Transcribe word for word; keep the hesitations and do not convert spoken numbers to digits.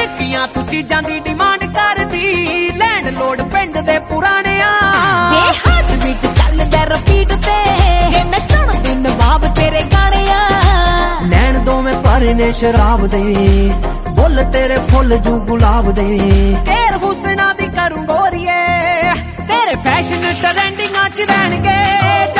ਹਲਕੀਆਂ ਤੂੰ ਚੀਜ਼ਾਂ ਦੀ ਡਿਮਾਂਡ ਕਰਦੀ ਲੈਂਡ ਲੋਡ ਪਿੰਡ ਦੇ ਪੁਰਾਣਿਆਂ ਇਹ ਹਾਰਟ ਬੀਟ ਚੱਲਦਾ ਰਿਪੀਟ ਤੇ ਇਹ ਮੈਂ ਸੁਣਦੀ ਨਵਾਬ ਤੇਰੇ ਗਾਣਿਆਂ ਨੈਣ ਦੋਵੇਂ ਭਰੇ ਨੇ ਸ਼ਰਾਬ ਦੇ ਬੁੱਲ ਤੇਰੇ ਫੁੱਲ ਜੂ ਗੁਲਾਬ ਦੇ ਕੇਰ ਹੁਸਨਾ ਦੀ ਕਰੂੰ ਗੋਰੀਏ ਤੇਰੇ ਫੈਸ਼ਨ ਟਰੈਂਡਿੰਗਾਂ ਚ ਰਹਿਣਗੇ